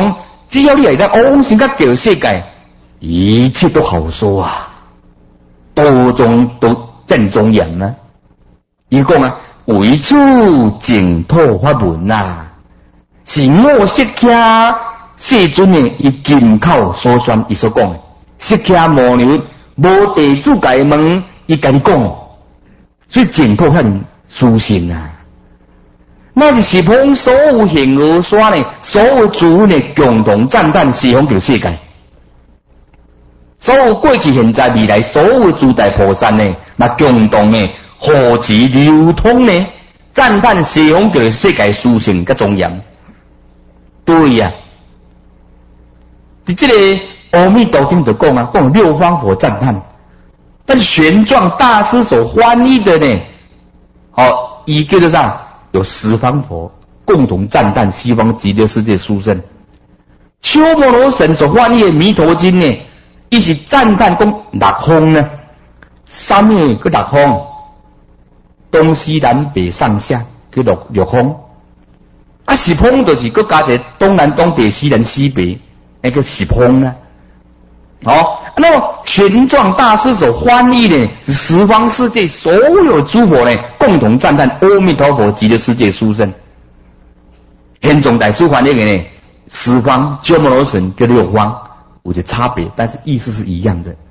只要你会当往生甲极乐世界，一切都好说啊，多种都正庄严啊。伊讲啊，为此净土法门啊，是我释迦世尊的伊金口所宣，伊所讲的。释迦牟尼无地主家问，伊家己讲，所以净土很殊胜啊。那是十方所有形如山呢，所有诸呢共同赞叹西方极世界，所有过去现在未来所有诸大菩萨呢，那共同呢护持流通呢，赞叹西方极世界殊胜甲庄严。对呀、啊，在这个阿弥陀经就讲啊，讲六方佛赞叹，但是玄奘大师所翻译的呢，哦，伊叫做啥？有十方佛共同赞叹西方极乐世界殊胜。鸠摩罗什所翻译的弥陀经呢，伊是赞叹讲六方呢，三面个六方，东西南北上下叫六六方。啊，十方就是佮加一个东南东北西南西北，那个十方呢。好，那么玄奘大师所翻译的是十方世界所有诸佛呢，共同赞叹阿弥陀佛极乐世界殊胜。玄奘大师翻译的呢，十方鸠摩罗什跟六方有些差别，但是意思是一样的。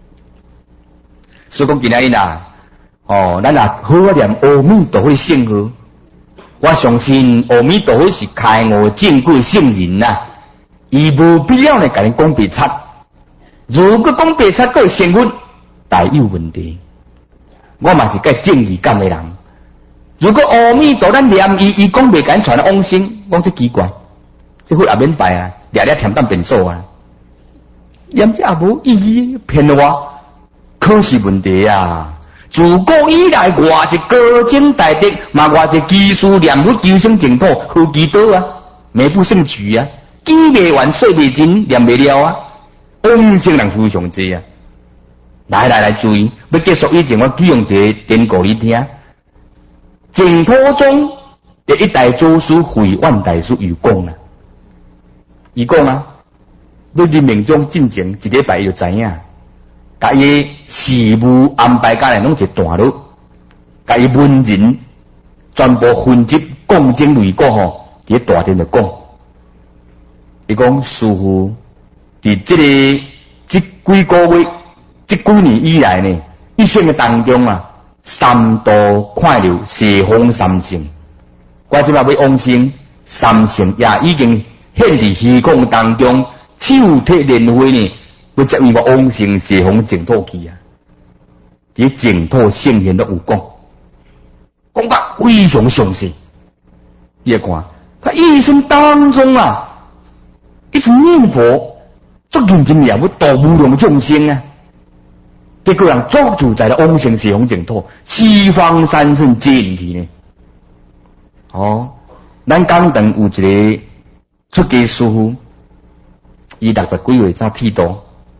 所以讲今仔日啊，哦，咱啊好好念阿弥陀佛圣号，我相信阿弥陀佛是开悟正果圣人呐，伊无必要呢甲你讲别差。如果讲白贼个身份大有问题，我嘛是介正义感的人。如果阿弥陀咱念伊，伊讲袂敢传往生，讲这奇怪，这佛也免拜啊，掠掠添担变数啊，念这也无意义，骗我，可是问题啊！自古以来，偌一高僧大德，嘛偌一技术念佛求生净土，好几多啊，没不胜举啊，记袂完，说袂尽，念袂了啊。往生人非常多啊！来来来，注意，要结束以前，我举用一个典故你听。净土宗第一代祖师慧远大师有讲啊，伊讲啊，你临命中进前一礼拜就知影，甲伊事务安排下来拢一段落，甲伊文人全部分析讲经类果吼，伫大殿就讲，伊讲师父。伫这个这几个月、这几年以来呢，一生的当中啊，三度快乐西方三圣，我即摆要往生，三圣也已经显伫虚空当中，手提莲花呢，要接应我往生西方净土去啊！伫净土圣贤都有讲，讲甲非常详细。你看，他一生当中啊，一直念佛。足认真也要度无量众生啊！结果人足自在的往生西方净土，西方三圣接入去呢。哦，咱讲堂有一个出家师父，伊六十几岁才剃度，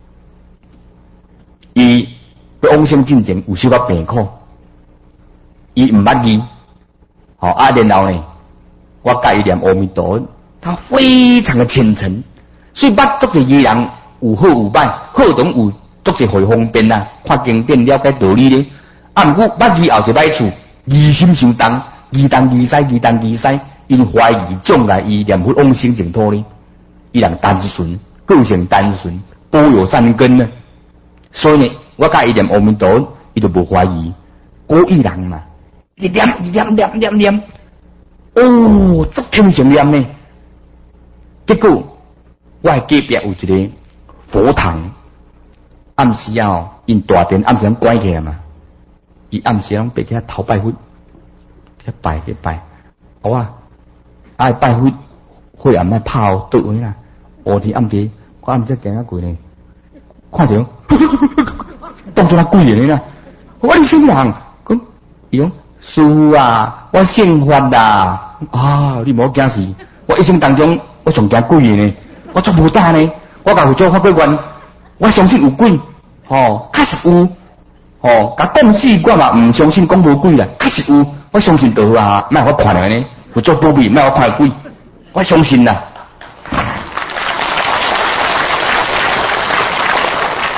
伊要往生进前有小可病苦，伊唔捌字，好啊，然后呢，我教伊念阿弥陀，他非常的虔诚。所以捌足个艺人有好有歹，好当有足个会方便啊，看经典了解道理咧。啊，毋过捌字后一歹处，疑心伤重，疑东疑西，疑东疑西，因怀疑障碍伊念佛往生净土咧。伊人单纯，个性单纯，保有善根呢。所以呢，我教伊念阿弥陀，伊就无怀疑。古艺人嘛，伊念念念念念，哦，足虔诚念呢。结果。我隔壁有一个佛堂，暗时啊，因大殿暗时关起来嘛，伊暗时拢爬起来头拜佛，去拜去拜，好啊，爱拜佛，会暗爱拍倒位啦，黑天暗地，我暗时行啊过呢，看着，当作他鬼人啦，我你什么人？讲，伊讲师父啊，我信佛啦，啊，你莫惊死，我一生当中我上惊鬼呢。我做无大呢，我甲佛祖发过愿，我相信有鬼，吼，确实有，吼，甲讲死我嘛唔相信讲无鬼啦，确实有，我相信就啊，莫我看来呢，佛祖保庇，莫我看鬼，我相信啦。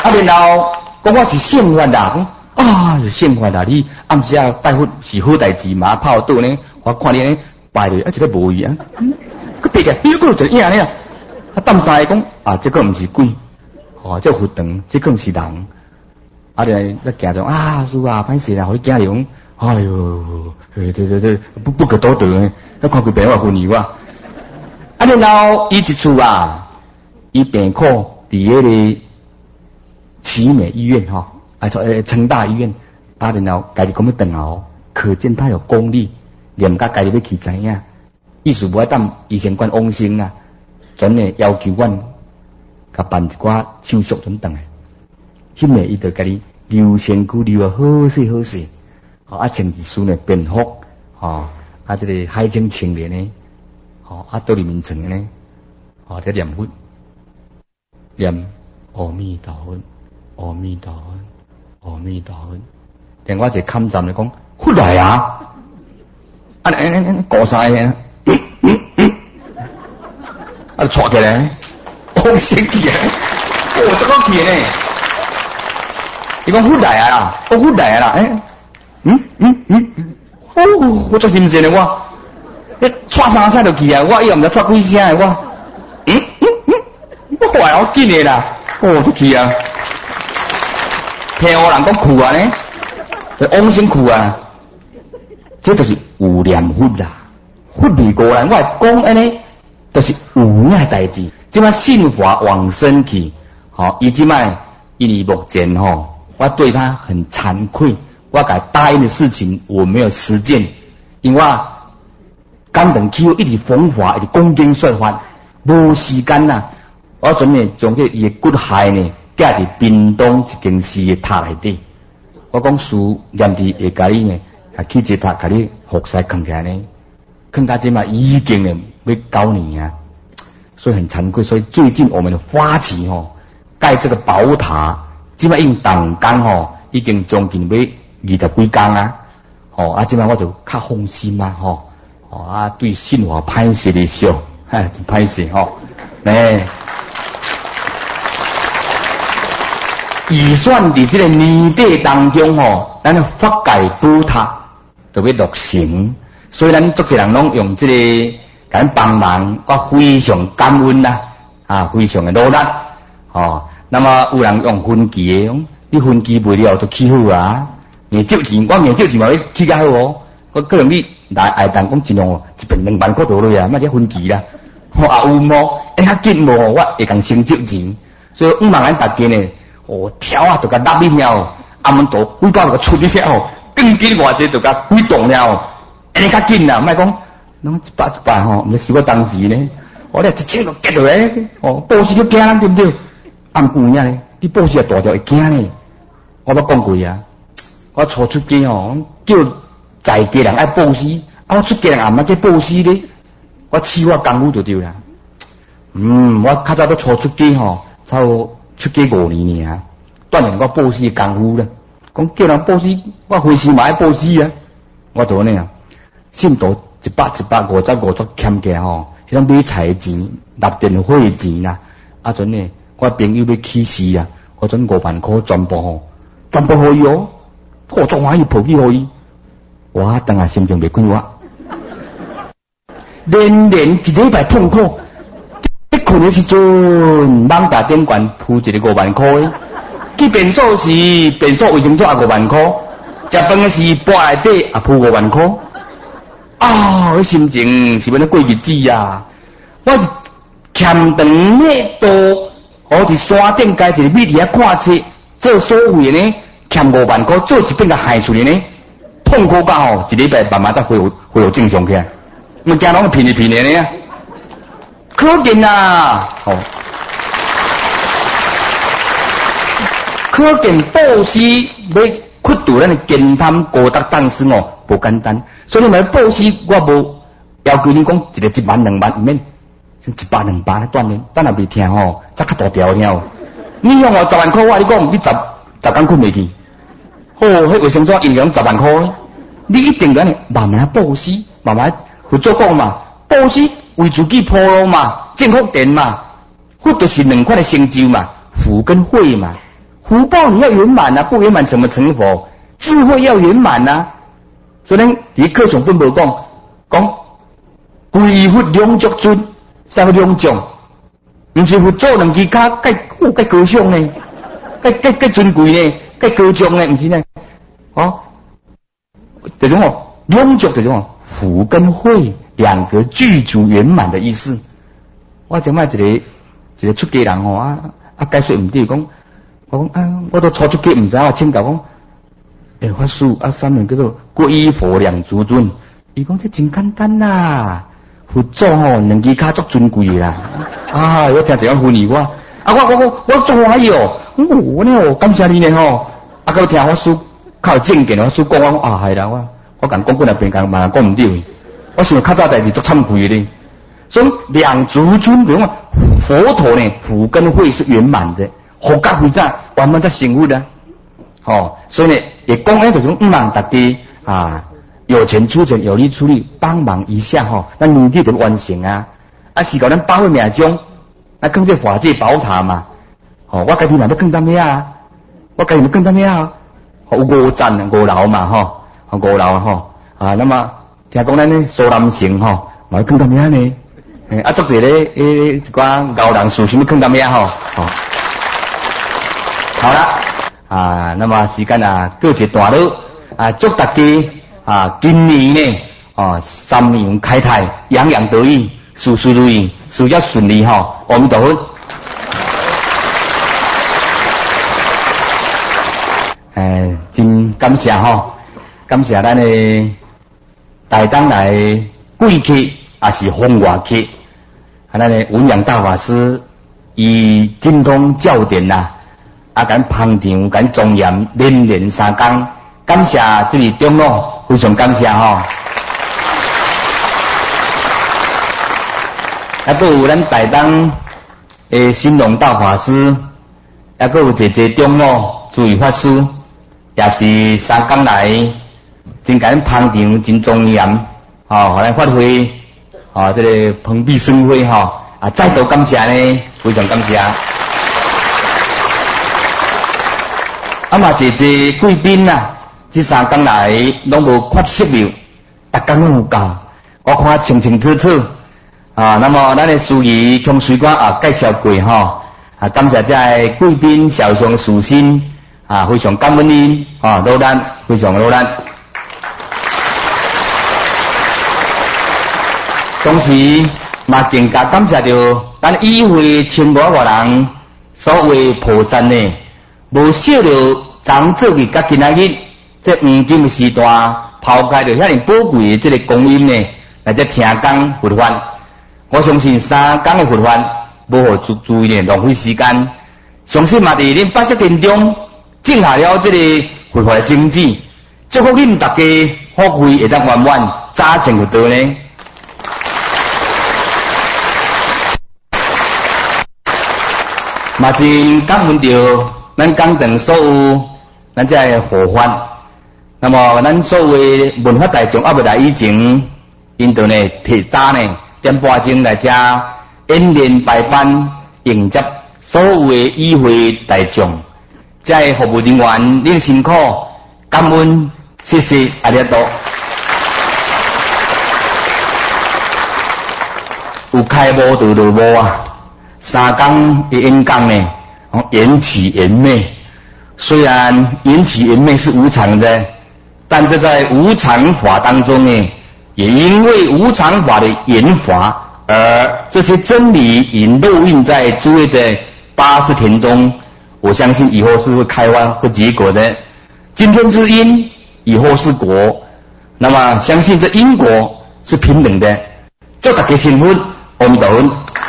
啊，然后讲我是圣法啦，啊，圣法啦，你暗时啊拜佛是好代志嘛，泡倒呢，我看你呢拜咧，啊，一个无语啊，佮别个，你个就影呢，啊，当知讲啊，这个毋是鬼，哦，这佛堂，这个是人，啊，咧再行着啊，叔啊，歹势啦，互你惊用，哎哟，对对对，不不可多得呢，要看佢病我昏你我，啊，然后伊一厝啊，伊病苦伫迄个奇美医院吼，啊，呃，成大医院，啊，然后家己讲要转后，可见他有功力，连甲家己要去知影，意思无爱等医生管往生啊，准诶要求阮甲办一寡手续准转来，迄暝伊就家己留身躯留啊好势好势，吼啊穿一身诶便服，吼啊这个海景青年呢，吼啊倒入眠床呢，吼在念佛，念阿弥陀佛。阿弥陀佛，阿弥陀佛。另外一个看站就讲，佛来啊！啊，你你你讲啥嘢？啊，坐起來，好神奇啊！哦，這個奇呢？你講佛來啊啦，我佛來啊啦，誒，嗯嗯嗯，哦，我做認真嘅我，你坐三聲就去啊！我以後唔知坐幾聲嘅我，嗯嗯嗯，我壞好緊嘅啦，哦，都去啊！聽我人講酷啊呢，就往生酷啊，這就是有念佛啦。佛離過來，我係講安尼，就是有影代志。即擺信法往生去，吼，伊即擺因為目前吼，我對他很慚愧，我甲答應的事情我沒有實踐，因為我感動起一直風化，一直講經說法，無時間啦。我準備將這伊骨骸呢。寄佇屏東一間寺嘅塔內底，我講書念佇會甲你呢，啊去一塔甲你服侍囥起來呢，囥到即嘛已經呢要九年啊，所以很慚愧。所以最近我們的發起吼，蓋這個寶塔，即嘛已經動工吼，已經將近要二十幾工啊，吼啊即嘛我就較放心啊，吼，吼啊對信法歹勢的少，哈真歹勢吼，誒。預算佇這個年底當中吼，咱法界寶塔就要落成，所以咱足濟人攏用這個甲咱幫忙，我非常感恩啦，啊，非常的努力，吼。那麼有人用分期的，你分期賣了就起好啊，硬借錢，我硬借錢嘛要起較好哦。我可能你來愛當講盡量一邊兩萬塊落去啊，乜嘢分期啦，吼啊有無？哎較緊無？我會共先借錢，所以毋茫咱大家呢。哦，跳啊，就甲納去了，阿門度尾巴就出去了，更緊偌濟就甲鬼動了，安尼較緊啦，莫講，儂一百一百吼，毋是我當時呢，我咧一千就結落來，哦，報時就驚對不對？暗故影呢，你報時啊大條會驚呢，我捌講過啊，我初出家吼，叫在家人愛報時，啊我出家人也毋捌叫報時咧，我試我功夫就對啦，嗯，我較早都初出家吼，差不多。出家五年爾，鍛鍊我報時嘅功夫啦。講叫人報時，我隨時嘛愛報時啊。我就安尼啊，信徒一百一百五十五十欠起來吼，迄種買菜錢、立電火錢啦。啊陣呢，我朋友要起事啊，我陣五萬塊全部吼，全部可以哦。我總可以抱起可以，我當下心情袂快活，連連一禮拜痛苦。一困的時陣，猛打電管鋪一個五萬塊，去便所時便所衛生紙也五萬塊，食飯的時包內底也鋪五萬塊。啊，我心情是要咧過日子啊！我欠長呢多，我佇山頂街一個米店看冊做所謂呢，欠五萬塊，做一遍個害出嚟呢，痛苦到吼一禮拜慢慢才恢復恢復正常起來，物件攏便宜便宜呢。可見啊，哦，可見報時要屈度咱的健談高達當時哦，無簡單。所以你咪報時，我無要求你講一個一萬兩萬，唔免，像一百兩百咧鍛鍊，等下未聽吼，則較大條聽。你用我十萬塊，我你講你十十工困未去，好，迄衛生紙印量十萬塊，你一定咁慢慢報時，慢慢去做講嘛，報時。為自己鋪路嘛，正福田嘛，福就是兩款的成就嘛，福跟慧嘛。 福报你要圆满啊，不圆满怎么成佛？智慧要圆满啊。所以咱伫课上本无讲，讲贵佛两足尊，啥叫两种？毋是佛做两只脚，介哦介高尚呢，介介介尊贵呢，介高尚呢，毋是呢？哦，这种哦，两足这种哦，福跟慧两个具足圆满的意思。我前摆一个一个出家人吼啊啊解说毋对，讲我讲啊，我都初出家毋知我请教讲，诶、欸，法师啊，啥物叫做皈依佛两足尊？伊讲这真简单啦，佛祖吼两只脚足尊贵啦。啊，我听这样훈이我，啊我我我我做欢喜哦，我呢哦感谢你呢吼，啊我听法师较有正见，法师讲我啊系啦，我我共讲过来边讲嘛讲毋对，我想较早代志足惭愧的。所以两足尊，比如讲佛陀呢，福跟慧是圆满的，佛甲慧在完满在成佛的。哦，所以呢，也讲呢，就是唔忙大家啊，有钱出钱，有力出力，帮忙一下吼，咱努力就完成啊。啊，是搞咱保护命中，那更这法界宝塔嘛。哦，我家己嘛要更当咩啊？我家己要更当咩啊？有五赞五楼嘛吼，五楼吼啊。那么听讲咱呢，苏南城吼，嘛要更当咩呢？啊，作者咧，诶，一寡高人属什么更当咩吼？哦，好了啊，那么时间啊，过一段落啊，祝大家啊，今年呢，哦，三阳开泰，洋洋得意。事事如意，事业顺利吼！阿弥陀佛。诶，真感谢吼，感谢咱的大当来贵客，也是风外客。啊，咱的文扬大法师以精通教典呐，啊，敢捧场，敢庄严，连连三工，感谢这里长老，非常感谢吼。啊，阁有咱大当诶新龙大法师，啊，阁有一个长老诸位法师，也是三工来真甲咱捧场，真庄严，吼，互咱发挥，吼，这个蓬荜生辉吼，啊，再度感谢呢，非常感谢。啊嘛，一个贵宾呐，这三工来拢无缺席了，逐工拢有到，我看清清楚楚。啊，那么咱的司仪向随官啊介绍过吼，啊感谢这些贵宾小上属心啊，非常感恩您啊，劳咱非常劳咱。同时嘛更加感谢着咱议会千百万人所谓菩萨呢，无少着长做嘅甲今仔日这黄金时代抛开着遐尼宝贵的这个光阴呢，来这听讲佛法。我相信三工的佛法，无互注注意呢浪费时间。相信嘛，伫恁八十天中种下了这个佛法的种子，祝福恁大家福慧会当圆满，早成就到呢。嘛真感恩着咱讲堂所有咱这个护法。那么咱所有的文化大众还未来以前，因着呢提早呢。点半钟来遮演练排班迎接所有的议会大众，遮个服务人员恁辛苦，感恩，谢谢，阿弥陀。有开无就就无啊，三工的演讲呢，缘起缘灭，虽然缘起缘灭是无常的，但这在无常法当中呢。也因为无常法的研法，而这些真理已烙印在诸位的八识田中。我相信以后是会开花会结果的。今天是因，以后是果。那么相信这因果是平等的。祝大家幸福，阿弥陀佛。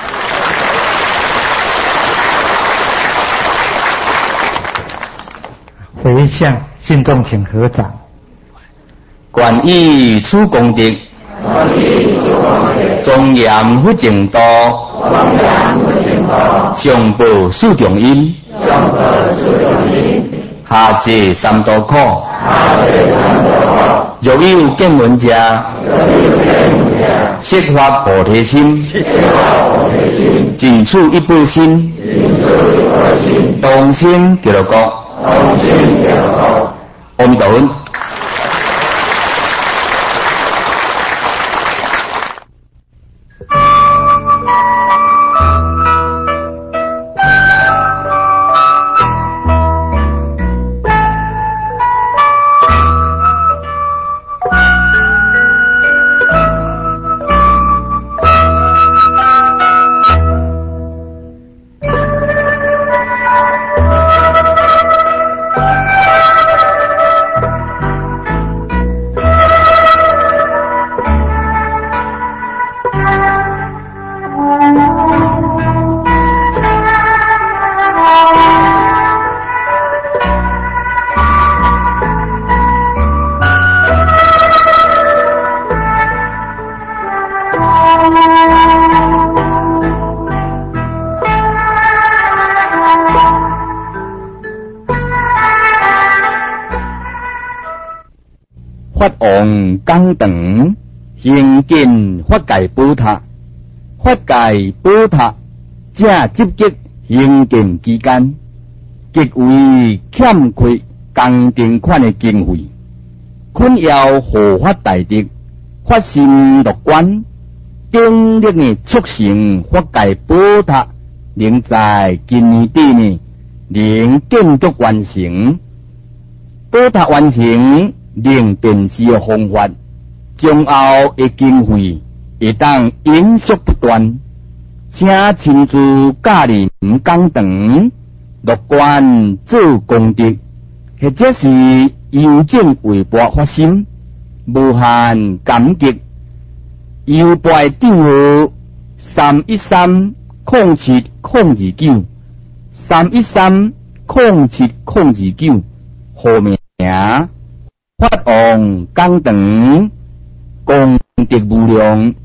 回向信众请合掌。 愿以此功德，庄严佛净土，上报四重因，下济三途苦。若有见闻者，悉发菩提心，尽此一报心， 同心结罗国， 同心结罗国。 阿弥陀佛。法王讲堂，行进法界宝塔，法界宝塔正积极行进期间，极为欠缺公定款的经费，困扰护法大德发心乐观，鼎力呢促成法界宝塔，能在今年底呢能建筑完成。宝塔完成，能电视的方法，将后的经费会当延续不断。请亲自驾临讲堂，乐观做功德，或者是邮政微博发心，无限感激。邮报电话三一三空七空二九三一三空七空二九，号名法王讲堂，功德无量。